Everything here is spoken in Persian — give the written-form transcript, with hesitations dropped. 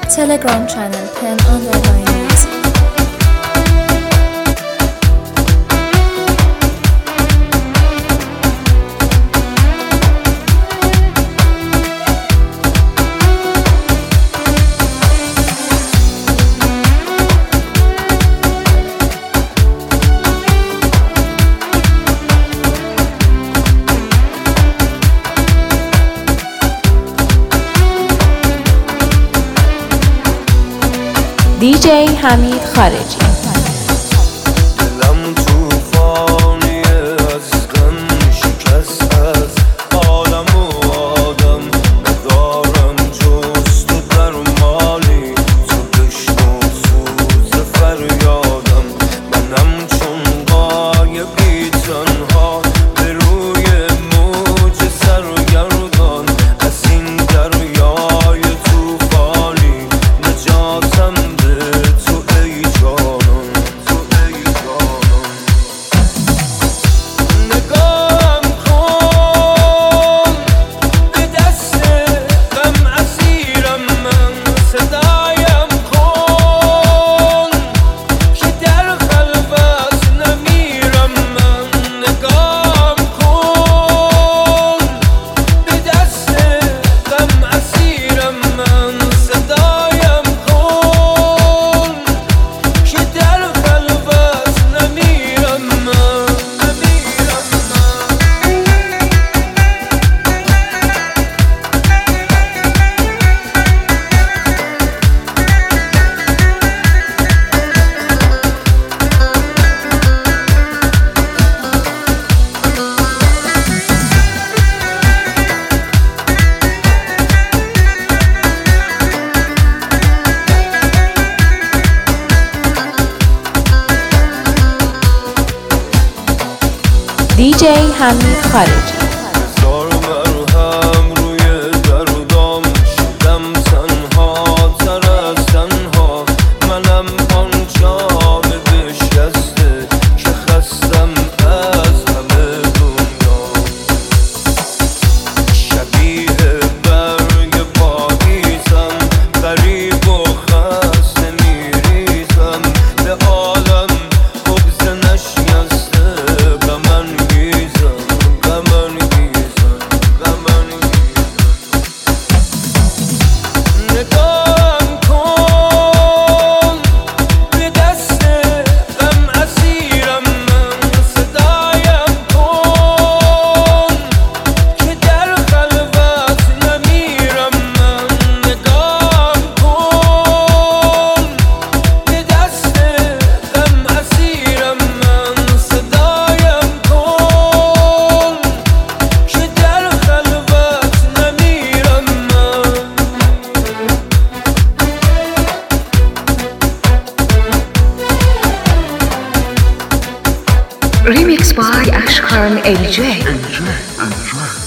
Telegram channel pen_music. DJ حمید خارجی. دلم توفانیه از غم شکست از عالم و آدم ندارم جز تو درمانی تو بشنو سوز فریادم منم چون غایبی تنها به روی موج سرگردان از این دریای توفانی نجاتم DJ حمید خارجی. هزار مرهم روی دردام شدم تنها تر از تنها منم آن جان بشکسته که خستم از همه دنیا شبیه برگ پاییزم غریب و خسته میریزم به عالم بغض نشکسته غمن Remixed by Ashkan AJ.